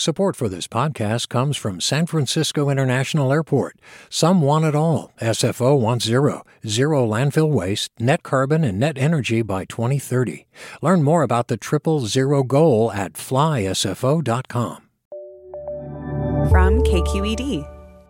Support for this podcast comes from San Francisco International Airport. Some want it all. SFO wants zero landfill waste, net carbon, and net energy by 2030. Learn more about the 000 goal at flysfo.com. From KQED.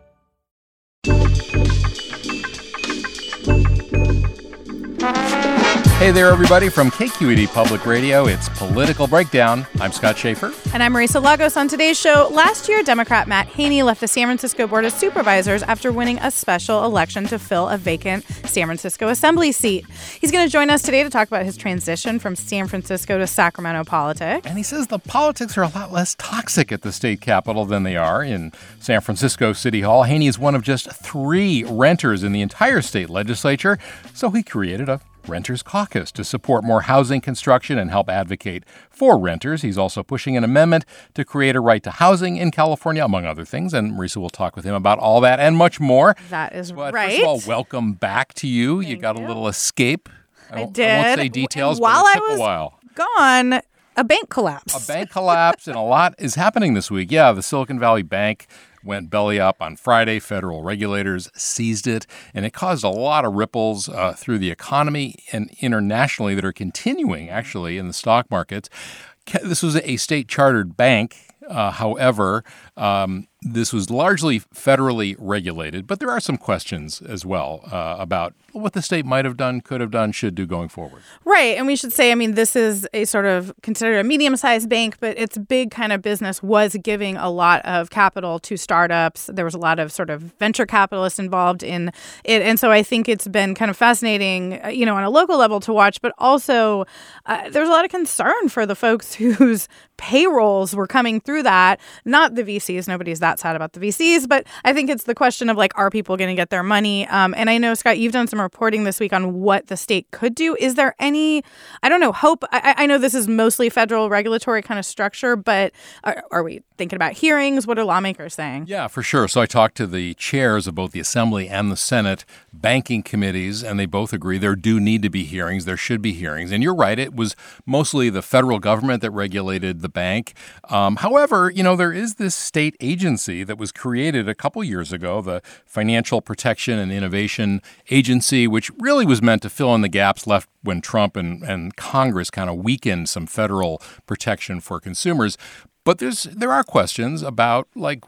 Hey there, everybody. From KQED Public Radio, it's Political Breakdown. I'm Scott Schaefer. And I'm Marisa Lagos. On today's show, last year, Democrat Matt Haney left the San Francisco Board of Supervisors after winning a special election to fill a vacant San Francisco Assembly seat. He's going to join us today to talk about his transition from San Francisco to Sacramento politics. And he says the politics are a lot less toxic at the state capitol than they are in San Francisco City Hall. Haney is one of just 3 renters in the entire state legislature, so he created a Renters Caucus to support more housing construction and help advocate for renters. He's also pushing an amendment to create a right to housing in California, among other things. And Marisa will talk with him about all that and much more. That is but right. First of all, welcome back to you. You got a little escape. I did. I won't say details, while but it took I was a while. Gone, a bank collapsed. A bank collapse, and a lot is happening this week. Yeah, the Silicon Valley Bank went belly up on Friday. Federal regulators seized it, and it caused a lot of ripples through the economy and internationally that are continuing, actually, in the stock markets. This was a state-chartered bank. However, this was largely federally regulated, but there are some questions as well about what the state might have done, could have done, should do going forward. Right. And we should say, I mean, this is a sort of considered a medium-sized bank, but its big kind of business was giving a lot of capital to startups. There was a lot of sort of venture capitalists involved in it. And so I think it's been kind of fascinating, on a local level to watch, but also there's a lot of concern for the folks whose payrolls were coming through that. Not the VCs. Nobody's that sad about the VCs, but I think it's the question of are people going to get their money? And I know, Scott, you've done some reporting this week on what the state could do. Is there any, hope? I know this is mostly federal regulatory kind of structure, but are we thinking about hearings? What are lawmakers saying? Yeah, for sure. So I talked to the chairs of both the Assembly and the Senate banking committees, and they both agree there do need to be hearings. There should be hearings. And you're right, it was mostly the federal government that regulated the bank. However, there is this state agency that was created a couple years ago, the Financial Protection and Innovation Agency, which really was meant to fill in the gaps left when Trump and Congress kind of weakened some federal protection for consumers. But there are questions about,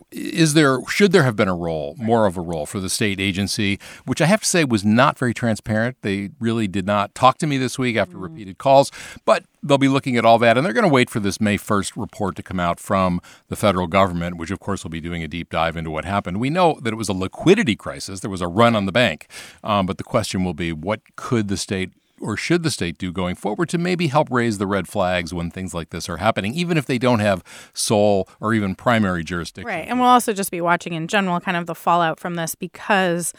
should there have been more of a role for the state agency, which I have to say was not very transparent. They really did not talk to me this week after repeated calls, but they'll be looking at all that, and they're going to wait for this May 1st report to come out from the federal government, which, of course, will be doing a deep dive into what happened. We know that it was a liquidity crisis. There was a run on the bank, but the question will be, what could the state or should the state do going forward to maybe help raise the red flags when things like this are happening, even if they don't have sole or even primary jurisdiction? Right. And we'll also just be watching in general kind of the fallout from this because,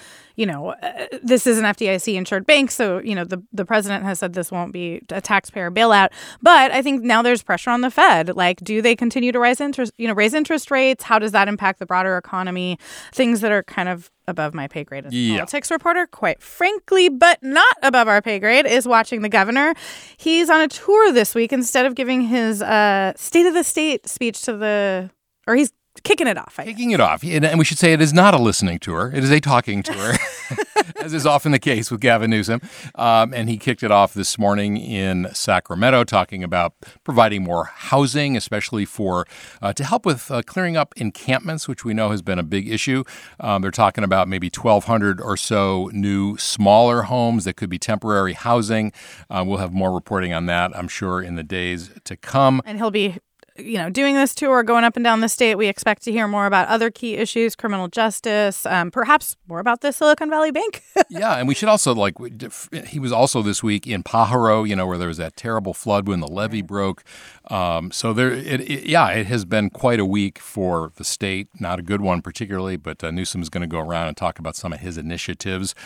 this is an FDIC-insured bank. So, the president has said this won't be a taxpayer bailout. But I think now there's pressure on the Fed. Do they continue to raise interest rates? How does that impact the broader economy? Things that are kind of above my pay grade as a politics reporter, quite frankly, but not above our pay grade, is watching the governor. He's on a tour this week. Instead of giving his State of the State speech he's kicking it off. Kicking it off. And we should say it is not a listening tour. It is a talking tour, as is often the case with Gavin Newsom. And he kicked it off this morning in Sacramento, talking about providing more housing, especially to help with clearing up encampments, which we know has been a big issue. They're talking about maybe 1,200 or so new, smaller homes that could be temporary housing. We'll have more reporting on that, I'm sure, in the days to come. And he'll be doing this tour, going up and down the state. We expect to hear more about other key issues, criminal justice, perhaps more about the Silicon Valley Bank. Yeah, and we should also, he was also this week in Pajaro, where there was that terrible flood when the levee broke. So it has been quite a week for the state. Not a good one particularly, but Newsom is going to go around and talk about some of his initiatives,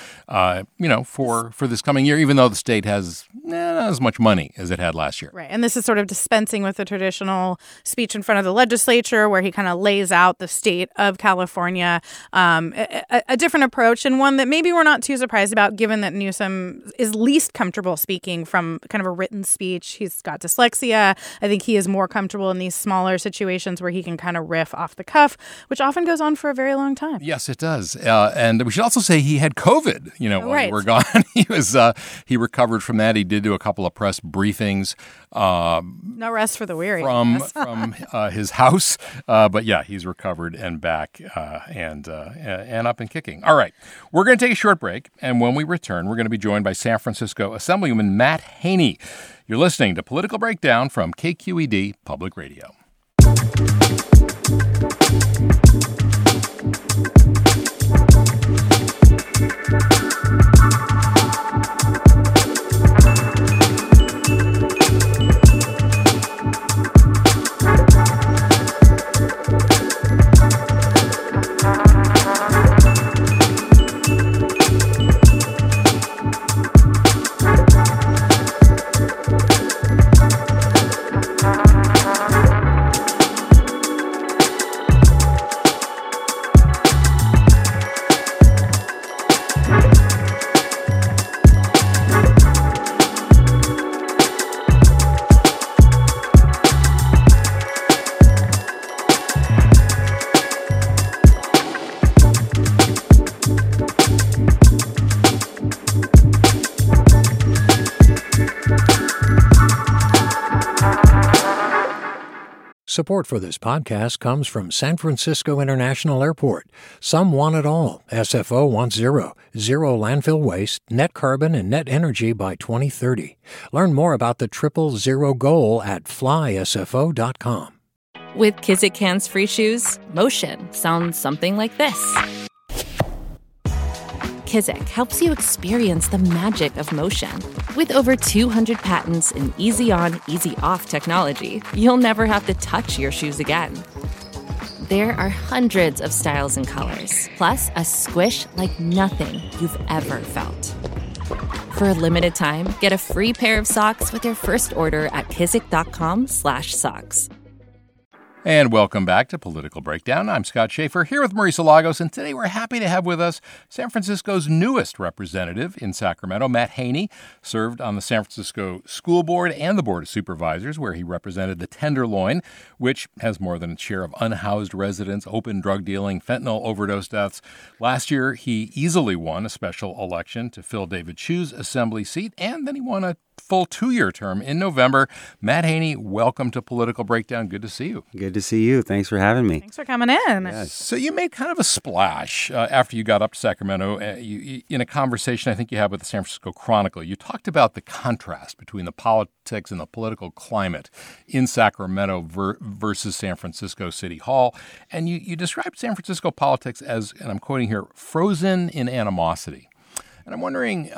for this coming year, even though the state has not as much money as it had last year. Right, and this is sort of dispensing with the traditional speech in front of the legislature where he kind of lays out the state of California, a different approach, and one that maybe we're not too surprised about, given that Newsom is least comfortable speaking from kind of a written speech. He's got dyslexia. I I think he is more comfortable in these smaller situations where he can kind of riff off the cuff, which often goes on for a very long time. Yes, it does. And we should also say he had COVID, while we were gone. He recovered from that. He did do a couple of press briefings. No rest for the weary. From his house. But yeah, he's recovered and back and up and kicking. All right. We're going to take a short break. And when we return, we're going to be joined by San Francisco Assemblyman Matt Haney. You're listening to Political Breakdown from KQED Public Radio. Support for this podcast comes from San Francisco International Airport. Some want it all. SFO wants zero landfill waste, net carbon, and net energy by 2030. Learn more about the 000 goal at flysfo.com. With Kizik hands-free shoes, motion sounds something like this. Kizik helps you experience the magic of motion. With over 200 patents and easy-on, easy-off technology, you'll never have to touch your shoes again. There are hundreds of styles and colors, plus a squish like nothing you've ever felt. For a limited time, get a free pair of socks with your first order at kizik.com/socks. And welcome back to Political Breakdown. I'm Scott Schaefer here with Marisa Lagos, and today we're happy to have with us San Francisco's newest representative in Sacramento, Matt Haney. Served on the San Francisco School Board and the Board of Supervisors, where he represented the Tenderloin, which has more than its share of unhoused residents, open drug dealing, fentanyl overdose deaths. Last year, he easily won a special election to fill David Chiu's assembly seat, and then he won a full 2-year term in November. Matt Haney, welcome to Political Breakdown. Good to see you. Good to see you. Thanks for having me. Thanks for coming in. Yes. So you made kind of a splash after you got up to Sacramento. In a conversation I think you had with the San Francisco Chronicle, you talked about the contrast between the politics and the political climate in Sacramento versus San Francisco City Hall. And you described San Francisco politics as, and I'm quoting here, frozen in animosity. And I'm wondering,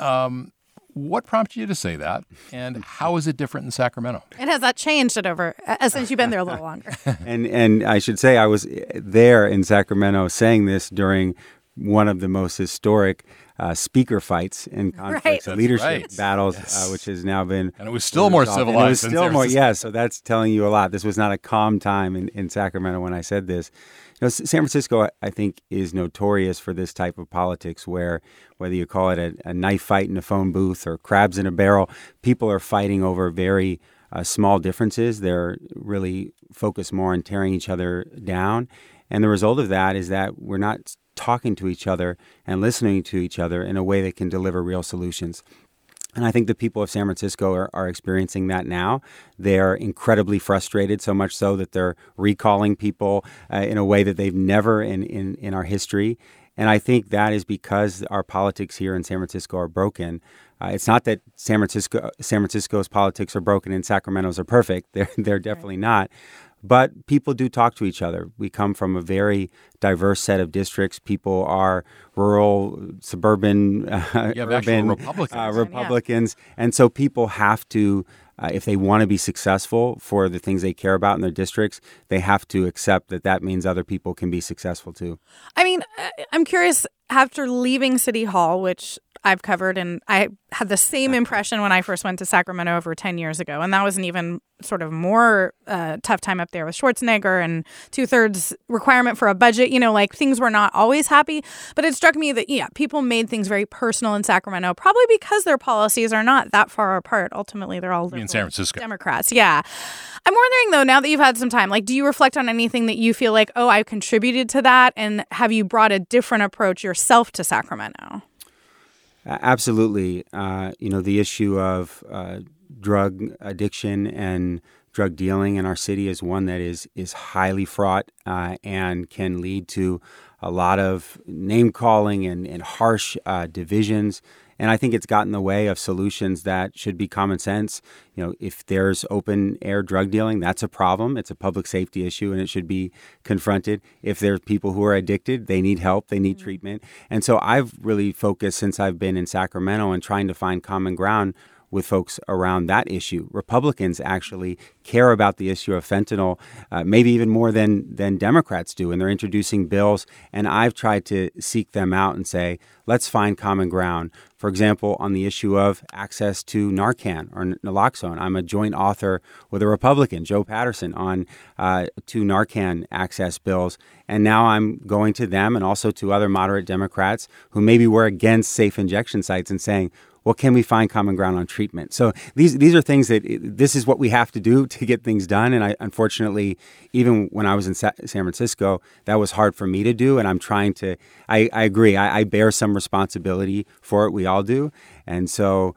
what prompted you to say that, and how is it different in Sacramento? And has that changed since you've been there a little longer? And I should say I was there in Sacramento saying this during one of the most historic speaker fights and conflicts, leadership battles, which has now been... And it was still more civilized. And it was still more, yes. So that's telling you a lot. This was not a calm time in Sacramento when I said this. San Francisco, I think, is notorious for this type of politics where, whether you call it a knife fight in a phone booth or crabs in a barrel, people are fighting over very small differences. They're really focused more on tearing each other down. And the result of that is that we're not talking to each other and listening to each other in a way that can deliver real solutions. And I think the people of San Francisco are experiencing that now. They're incredibly frustrated, so much so that they're recalling people in a way that they've never in our history. And I think that is because our politics here in San Francisco are broken. It's not that San Francisco's politics are broken and Sacramento's are perfect. They're definitely not. But people do talk to each other. We come from a very diverse set of districts. People are rural, suburban, urban Republicans. And so people have to, if they want to be successful for the things they care about in their districts, they have to accept that means other people can be successful too. I mean, I'm curious after leaving City Hall, which I've covered, and I had the same impression when I first went to Sacramento over 10 years ago. And that was an even sort of more tough time up there with Schwarzenegger and 2/3 requirement for a budget. Like things were not always happy. But it struck me that, people made things very personal in Sacramento, probably because their policies are not that far apart. Ultimately, they're all in San Francisco Democrats. Yeah. I'm wondering, though, now that you've had some time, do you reflect on anything that you feel like, oh, I contributed to that? And have you brought a different approach yourself to Sacramento? Absolutely. The issue of drug addiction and drug dealing in our city is one that is highly fraught and can lead to a lot of name calling and harsh divisions. And I think it's gotten in the way of solutions that should be common sense. If there's open air drug dealing, that's a problem. It's a public safety issue and it should be confronted. If there's people who are addicted, they need help, they need treatment. And so I've really focused since I've been in Sacramento on trying to find common ground with folks around that issue. Republicans actually care about the issue of fentanyl, maybe even more than Democrats do, and they're introducing bills. And I've tried to seek them out and say, let's find common ground. For example, on the issue of access to Narcan or naloxone, I'm a joint author with a Republican, Joe Patterson, on 2 Narcan access bills. And now I'm going to them and also to other moderate Democrats who maybe were against safe injection sites and saying, well, can we find common ground on treatment? So these are things that this is what we have to do to get things done. And unfortunately, even when I was in San Francisco, that was hard for me to do. And I'm trying to, I agree, I bear some responsibility for it. We all do. And so,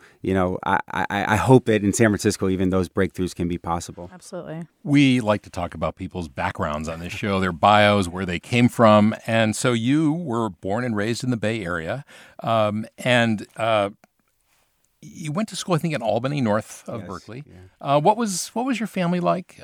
I hope that in San Francisco, even those breakthroughs can be possible. Absolutely. We like to talk about people's backgrounds on this show, their bios, where they came from. And so you were born and raised in the Bay Area. You went to school, I think, in Albany, north of Berkeley. Yeah. What was your family like?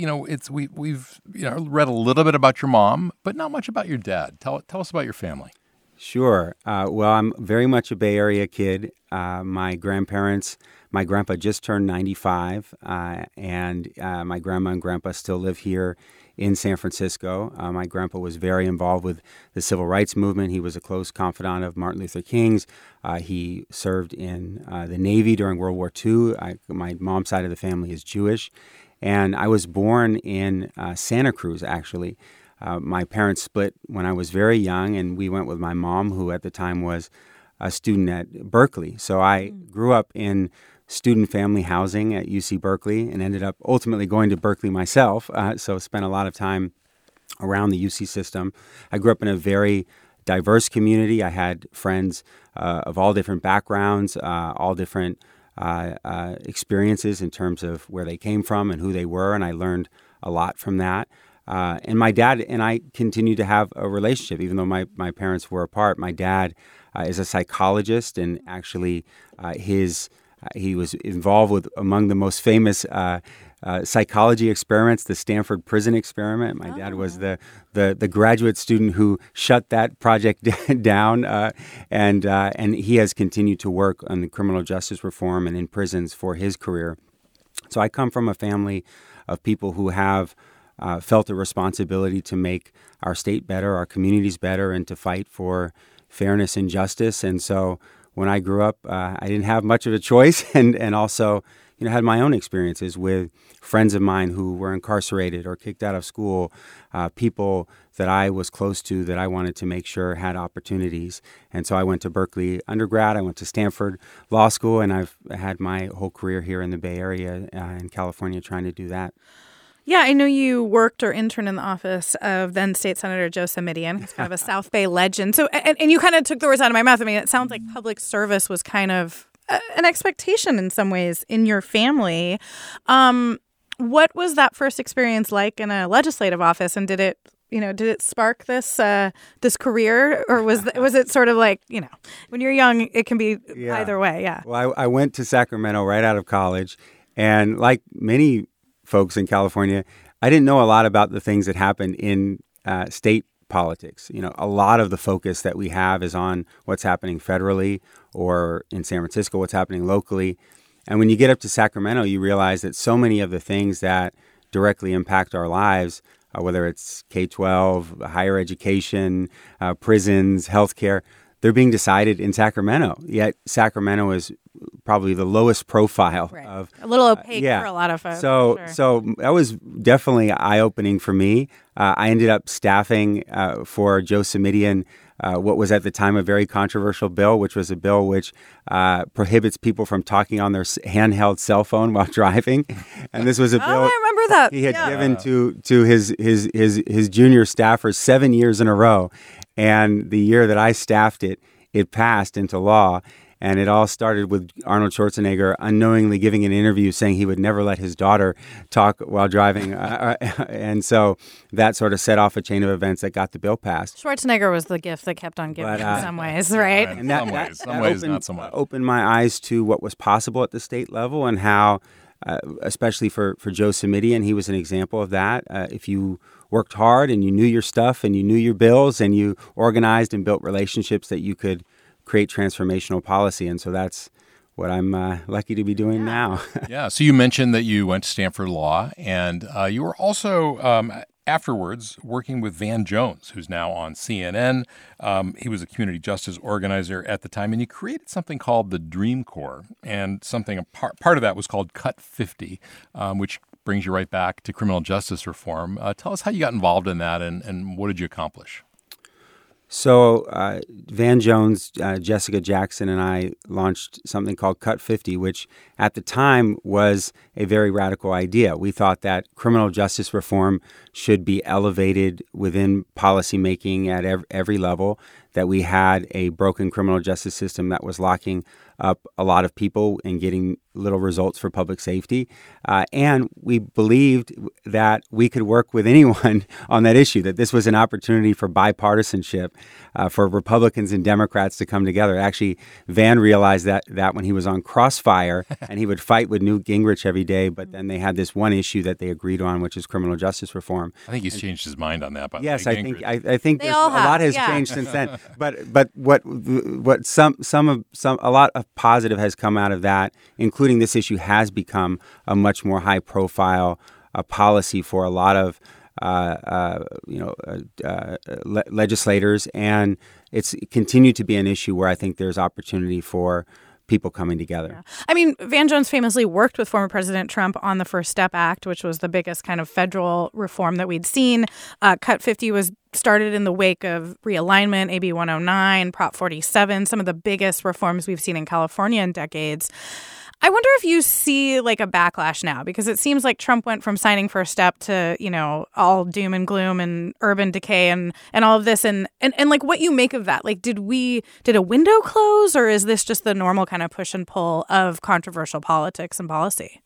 We've read a little bit about your mom, but not much about your dad. Tell us about your family. Sure. Well, I'm very much a Bay Area kid. My grandpa just turned 95, and my grandma and grandpa still live here in San Francisco. My grandpa was very involved with the civil rights movement. He was a close confidant of Martin Luther King's. He served in the Navy during World War II. My mom's side of the family is Jewish. And I was born in Santa Cruz, actually. My parents split when I was very young, and we went with my mom, who at the time was a student at Berkeley. So I grew up in student family housing at UC Berkeley and ended up ultimately going to Berkeley myself, so spent a lot of time around the UC system. I grew up in a very diverse community. I had friends of all different backgrounds, all different experiences in terms of where they came from and who they were, and I learned a lot from that. And my dad and I continue to have a relationship, even though my parents were apart. My dad is a psychologist, and actually he was involved with among the most famous psychology experiments, the Stanford Prison Experiment. My dad was the graduate student who shut that project down, and he has continued to work on the criminal justice reform and in prisons for his career. So I come from a family of people who have felt a responsibility to make our state better, our communities better, and to fight for fairness and justice. And so when I grew up, I didn't have much of a choice, and also, had my own experiences with friends of mine who were incarcerated or kicked out of school, people that I was close to that I wanted to make sure had opportunities. And so I went to Berkeley undergrad, I went to Stanford Law School, and I've had my whole career here in the Bay Area in California trying to do that. Yeah, I know you worked or interned in the office of then State Senator Joe Simitian. He's kind of a South Bay legend. So, and you kind of took the words out of my mouth. I mean, it sounds like public service was kind of an expectation in some ways in your family. What was that first experience like in a legislative office, and did it spark this career, or was it sort of like, when you're young, it can be either way? Yeah. Well, I went to Sacramento right out of college, and like many folks in California, I didn't know a lot about the things that happened in state politics. A lot of the focus that we have is on what's happening federally, or in San Francisco, what's happening locally. And when you get up to Sacramento, you realize that so many of the things that directly impact our lives whether it's K-12, higher education, prisons, healthcare, they're being decided in Sacramento. Yet Sacramento is probably the lowest profile of a little opaque for a lot of folks. So that was definitely eye-opening for me. I ended up staffing for Joe Simitian what was at the time a very controversial bill, which was a bill which prohibits people from talking on their handheld cell phone while driving. And this was a bill I remember that. he had given to his junior staffers 7 years in a row. And the year that I staffed it, it passed into law. And it all started with Arnold Schwarzenegger unknowingly giving an interview saying he would never let his daughter talk while driving. And so that sort of set off a chain of events that got the bill passed. Schwarzenegger was the gift that kept on giving in some ways, right? In some ways, not so much. Opened my eyes to what was possible at the state level and how, especially for Joe Simitian, he was an example of that. If you worked hard and you knew your stuff and you knew your bills and you organized and built relationships, that you could create transformational policy. And so that's what I'm lucky to be doing now. Yeah. So you mentioned that you went to Stanford Law, and you were also afterwards working with Van Jones, who's now on CNN. He was a community justice organizer at the time, and you created something called the Dream Corps, and part of that was called Cut 50, which brings you right back to criminal justice reform. Tell us how you got involved in that, and what did you accomplish? So Van Jones, Jessica Jackson, and I launched something called Cut 50, which at the time was a very radical idea. We thought that criminal justice reform should be elevated within policymaking at every level, that we had a broken criminal justice system that was locking up a lot of people and getting little results for public safety. And we believed that we could work with anyone on that issue, that this was an opportunity for bipartisanship, for Republicans and Democrats to come together. Actually, Van realized that when he was on Crossfire, and he would fight with Newt Gingrich every day, but then they had this one issue that they agreed on, which is criminal justice reform. I think he's changed his mind on that. Yes, I think a lot has changed since then. But what a lot of positive has come out of that, including this issue has become a much more high profile policy for a lot of legislators, and it's continued to be an issue where I think there's opportunity for people coming together. Yeah. I mean, Van Jones famously worked with former President Trump on the First Step Act, which was the biggest kind of federal reform that we'd seen. Cut 50 was started in the wake of realignment, AB 109, Prop 47, some of the biggest reforms we've seen in California in decades. I wonder if you see like a backlash now, because it seems like Trump went from signing First Step to, all doom and gloom and urban decay and all of this. And like what you make of that. Like, did a window close, or is this just the normal kind of push and pull of controversial politics and policy?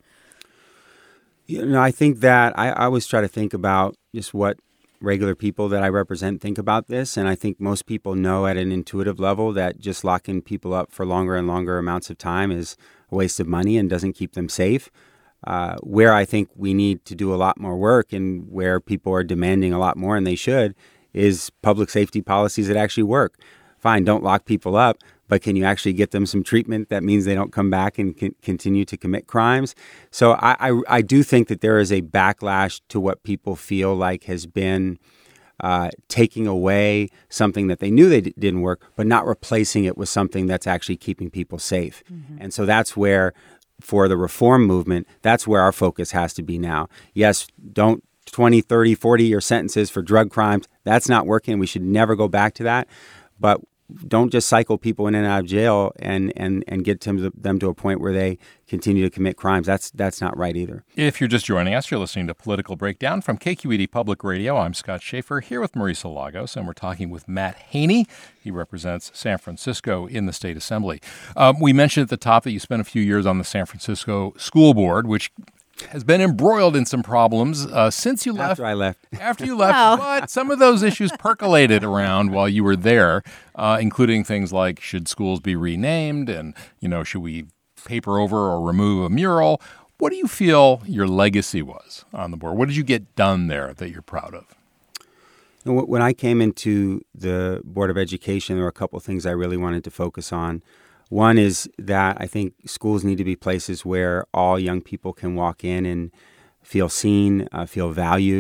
I think that I always try to think about just what regular people that I represent think about this. And I think most people know at an intuitive level that just locking people up for longer and longer amounts of time is a waste of money and doesn't keep them safe. Where I think we need to do a lot more work, and where people are demanding a lot more, and they should, is public safety policies that actually work. Fine, don't lock people up, but can you actually get them some treatment that means they don't come back and continue to commit crimes? So I do think that there is a backlash to what people feel like has been taking away something that they knew they didn't work, but not replacing it with something that's actually keeping people safe. Mm-hmm. And so that's where, for the reform movement, that's where our focus has to be now. Yes, don't 20, 30, 40-year sentences for drug crimes. That's not working. We should never go back to that. But don't just cycle people in and out of jail and get them to a point where they continue to commit crimes. That's not right either. If you're just joining us, you're listening to Political Breakdown from KQED Public Radio. I'm Scott Schaefer here with Marisa Lagos, and we're talking with Matt Haney. He represents San Francisco in the State Assembly. We mentioned at the top that you spent a few years on the San Francisco School Board, which has been embroiled in some problems since you left. After I left. After you left. But some of those issues percolated around while you were there, including things like, should schools be renamed? And, should we paper over or remove a mural? What do you feel your legacy was on the board? What did you get done there that you're proud of? When I came into the Board of Education, there were a couple of things I really wanted to focus on. One is that I think schools need to be places where all young people can walk in and feel seen, feel valued.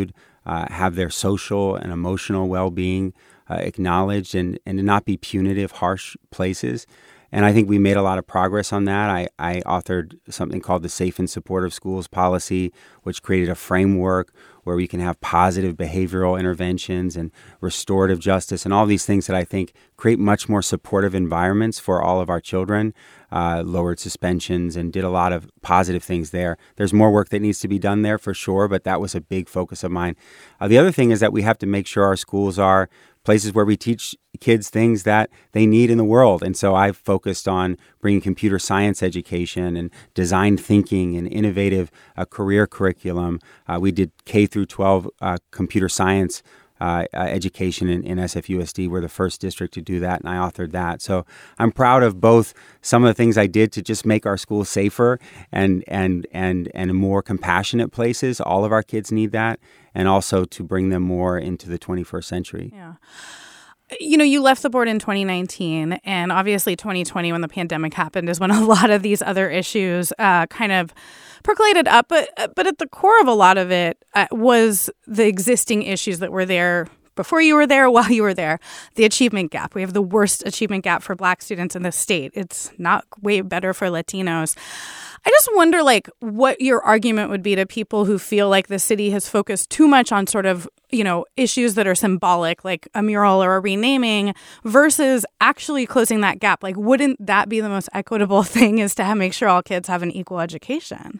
have their social and emotional well-being acknowledged, and to not be punitive, harsh places. And I think we made a lot of progress on that. I authored something called the Safe and Supportive Schools Policy, which created a framework where we can have positive behavioral interventions and restorative justice and all these things that I think create much more supportive environments for all of our children, lowered suspensions, and did a lot of positive things there. There's more work that needs to be done there for sure, but that was a big focus of mine. The other thing is that we have to make sure our schools are places where we teach kids things that they need in the world. And so I've focused on bringing computer science education and design thinking and innovative career curriculum. We did K through 12 computer science education in SFUSD. We're the first district to do that, and I authored that. So I'm proud of both some of the things I did to just make our schools safer and more compassionate places. All of our kids need that, and also to bring them more into the 21st century. Yeah. You know, you left the board in 2019, and obviously 2020, when the pandemic happened, is when a lot of these other issues kind of percolated up. But at the core of a lot of it was the existing issues that were there before you were there, while you were there. The achievement gap. We have the worst achievement gap for Black students in the state. It's not way better for Latinos. I just wonder, like, what your argument would be to people who feel like the city has focused too much on sort of, you know, issues that are symbolic, like a mural or a renaming, versus actually closing that gap. Like, wouldn't that be the most equitable thing, is to make sure all kids have an equal education?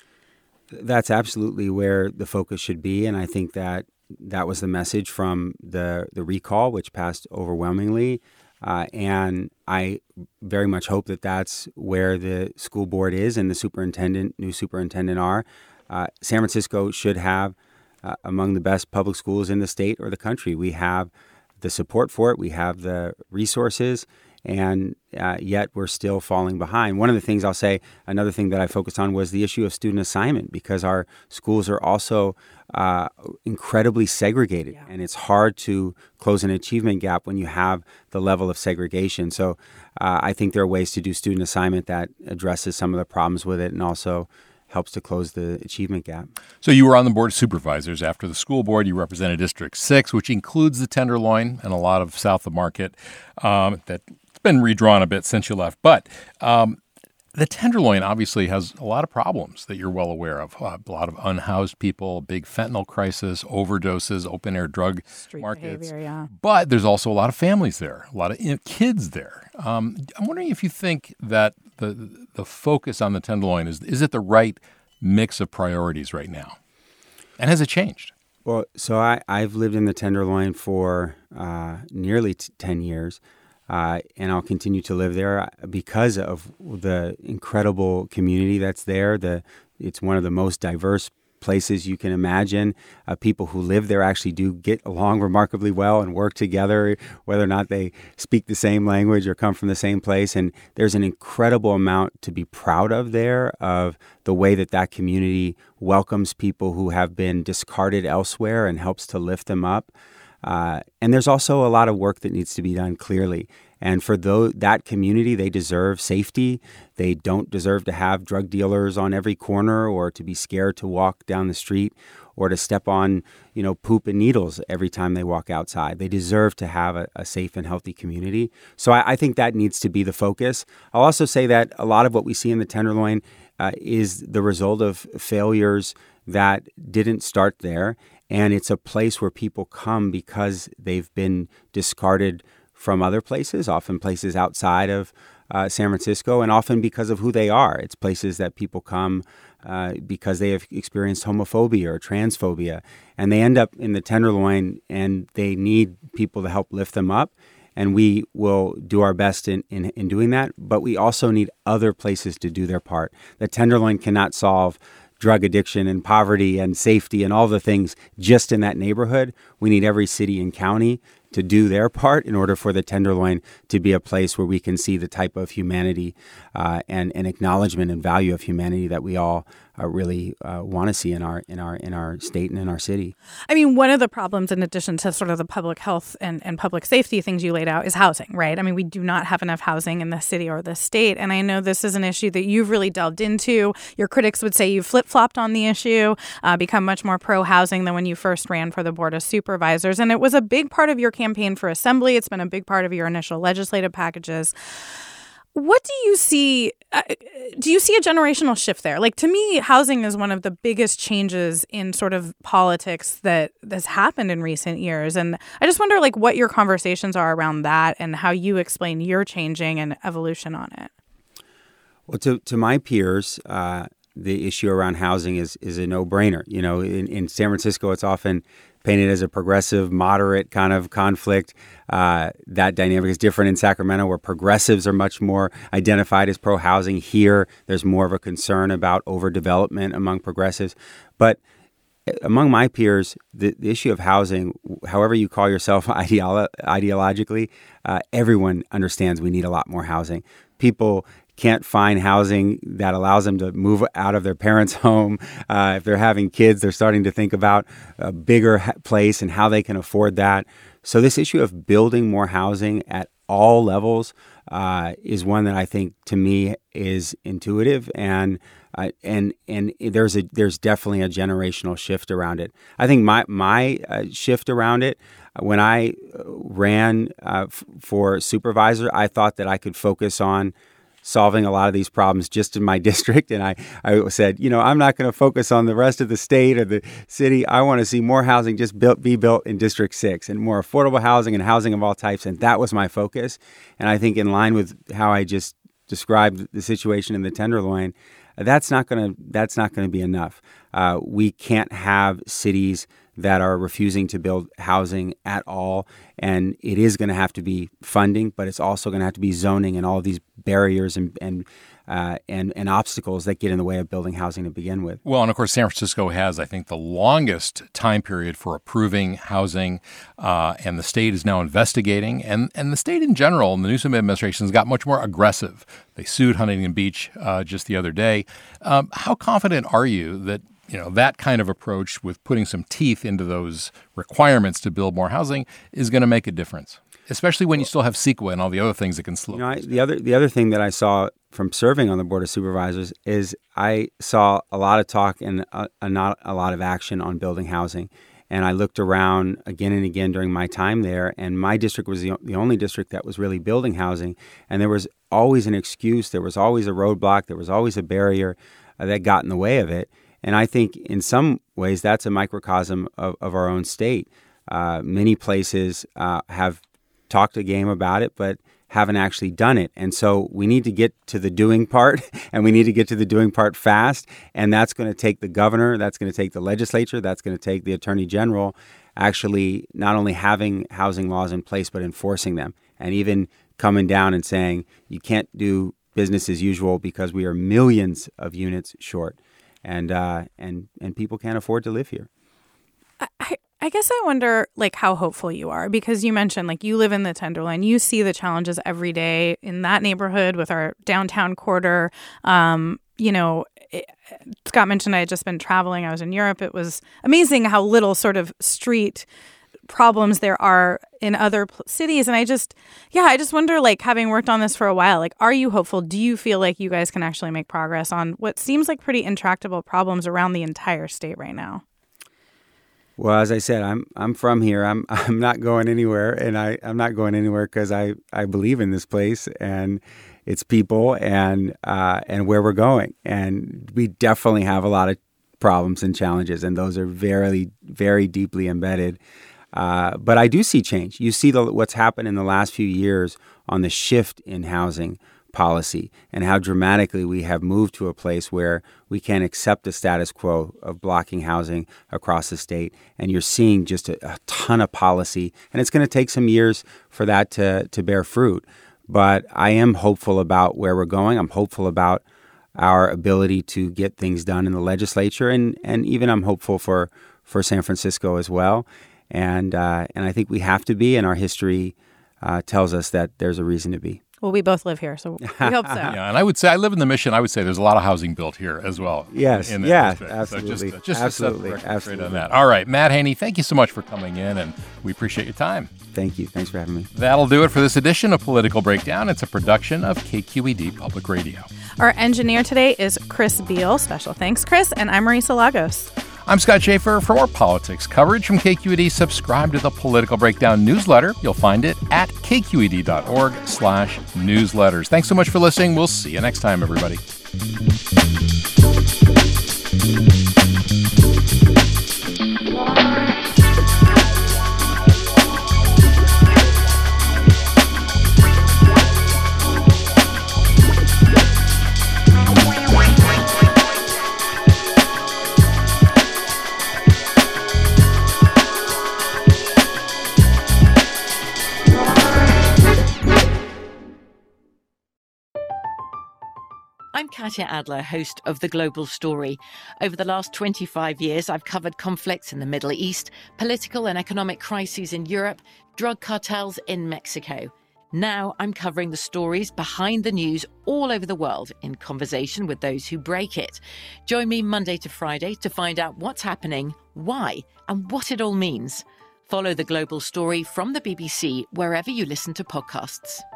That's absolutely where the focus should be. And I think that was the message from the recall, which passed overwhelmingly. And I very much hope that that's where the school board is and the new superintendent are. San Francisco should have among the best public schools in the state or the country. We have the support for it. We have the resources. And yet we're still falling behind. One of the things I'll say, another thing that I focused on was the issue of student assignment, because our schools are also incredibly segregated. Yeah. And it's hard to close an achievement gap when you have the level of segregation. So I think there are ways to do student assignment that addresses some of the problems with it and also helps to close the achievement gap. So you were on the Board of Supervisors. After the school board, you represented District 6, which includes the Tenderloin and a lot of south of Market that's been redrawn a bit since you left. But the Tenderloin obviously has a lot of problems that you're well aware of. A lot of unhoused people, big fentanyl crisis, overdoses, open-air drug Street markets. Behavior, yeah. But there's also a lot of families there, a lot of kids there. I'm wondering if you think that the focus on the Tenderloin, is it the right mix of priorities right now? And has it changed? Well, so I've lived in the Tenderloin for nearly 10 years. And I'll continue to live there because of the incredible community that's there. It's one of the most diverse places you can imagine. People who live there actually do get along remarkably well and work together, whether or not they speak the same language or come from the same place. And there's an incredible amount to be proud of there, of the way that community welcomes people who have been discarded elsewhere and helps to lift them up. And there's also a lot of work that needs to be done, clearly. And for that community, they deserve safety. They don't deserve to have drug dealers on every corner, or to be scared to walk down the street, or to step on, poop and needles every time they walk outside. They deserve to have a safe and healthy community. So I think that needs to be the focus. I'll also say that a lot of what we see in the Tenderloin is the result of failures that didn't start there. And it's a place where people come because they've been discarded from other places, often places outside of San Francisco, and often because of who they are. It's places that people come because they have experienced homophobia or transphobia, and they end up in the Tenderloin, and they need people to help lift them up. And we will do our best in doing that, but we also need other places to do their part. The Tenderloin cannot solve drug addiction and poverty and safety and all the things just in that neighborhood. We need every city and county to do their part in order for the Tenderloin to be a place where we can see the type of humanity and acknowledgement and value of humanity that we all really want to see in our state and in our city. I mean, one of the problems, in addition to sort of the public health and public safety things you laid out, is housing, right? I mean, we do not have enough housing in the city or the state. And I know this is an issue that you've really delved into. Your critics would say you flip-flopped on the issue, become much more pro-housing than when you first ran for the Board of Supervisors. And it was a big part of your campaign for Assembly. It's been a big part of your initial legislative packages. What do you see? Do you see a generational shift there? Like, to me, housing is one of the biggest changes in sort of politics that has happened in recent years. And I just wonder, like, what your conversations are around that and how you explain your changing and evolution on it. Well, to my peers, the issue around housing is a no-brainer. You know, in San Francisco, it's often painted as a progressive, moderate kind of conflict. That dynamic is different in Sacramento, where progressives are much more identified as pro-housing. Here, there's more of a concern about overdevelopment among progressives. But among my peers, the issue of housing, however you call yourself ideologically, everyone understands we need a lot more housing. People can't find housing that allows them to move out of their parents' home. If they're having kids, they're starting to think about a bigger place and how they can afford that. So this issue of building more housing at all levels is one that I think, to me, is intuitive, and there's definitely a generational shift around it. I think my shift around it, when I ran for supervisor, I thought that I could focus on solving a lot of these problems just in my district. And I said, you know, I'm not going to focus on the rest of the state or the city. I want to see more housing just be built in District 6 and more affordable housing and housing of all types. And that was my focus. And I think in line with how I just described the situation in the Tenderloin, that's not going to be enough. We can't have cities that are refusing to build housing at all. And it is going to have to be funding, but it's also going to have to be zoning and all of these barriers and obstacles that get in the way of building housing to begin with. Well, and of course, San Francisco has, I think, the longest time period for approving housing, and the state is now investigating. And the state in general, and the Newsom administration, has got much more aggressive. They sued Huntington Beach just the other day. How confident are you that that kind of approach with putting some teeth into those requirements to build more housing is going to make a difference, especially when you still have CEQA and all the other things that can slow? The other thing that I saw from serving on the Board of Supervisors is I saw a lot of talk and not a lot of action on building housing. And I looked around again and again during my time there, and my district was the only district that was really building housing. And there was always an excuse. There was always a roadblock. There was always a barrier that got in the way of it. And I think in some ways that's a microcosm of our own state. Many places have talked a game about it, but haven't actually done it. And so we need to get to the doing part, and we need to get to the doing part fast. And that's going to take the governor, that's going to take the legislature, that's going to take the attorney general actually not only having housing laws in place, but enforcing them. And even coming down and saying you can't do business as usual because we are millions of units short. And people can't afford to live here. I guess I wonder, like, how hopeful you are, because you mentioned, like, you live in the Tenderloin. You see the challenges every day in that neighborhood with our downtown quarter. Scott mentioned I had just been traveling. I was in Europe. It was amazing how little sort of street problems there are in other cities. And I just wonder, like, having worked on this for a while, like, are you hopeful? Do you feel like you guys can actually make progress on what seems like pretty intractable problems around the entire state right now? Well, as I said, I'm from here. I'm not going anywhere, and I'm not going anywhere because I believe in this place and its people and where we're going. And we definitely have a lot of problems and challenges, and those are very, very deeply embedded. But I do see change. You see what's happened in the last few years on the shift in housing policy and how dramatically we have moved to a place where we can't accept the status quo of blocking housing across the state. And you're seeing just a ton of policy. And it's going to take some years for that to bear fruit. But I am hopeful about where we're going. I'm hopeful about our ability to get things done in the legislature. And even I'm hopeful for San Francisco as well. And I think we have to be, and our history tells us that there's a reason to be. Well, we both live here, so we hope so. Yeah, and I would say I live in the Mission. I would say there's a lot of housing built here as well. Yes, in that yeah, district. absolutely. So just absolutely, to set the record straight on absolutely. that. All right, Matt Haney, thank you so much for coming in, and we appreciate your time. Thank you. Thanks for having me. That'll do it for this edition of Political Breakdown. It's a production of KQED Public Radio. Our engineer today is Chris Beal. Special thanks, Chris. And I'm Marisa Lagos. I'm Scott Schaefer. For more politics coverage from KQED, subscribe to the Political Breakdown newsletter. You'll find it at kqed.org/newsletters. Thanks so much for listening. We'll see you next time, everybody. I'm Katya Adler, host of The Global Story. Over the last 25 years, I've covered conflicts in the Middle East, political and economic crises in Europe, drug cartels in Mexico. Now I'm covering the stories behind the news all over the world in conversation with those who break it. Join me Monday to Friday to find out what's happening, why, and what it all means. Follow The Global Story from the BBC wherever you listen to podcasts.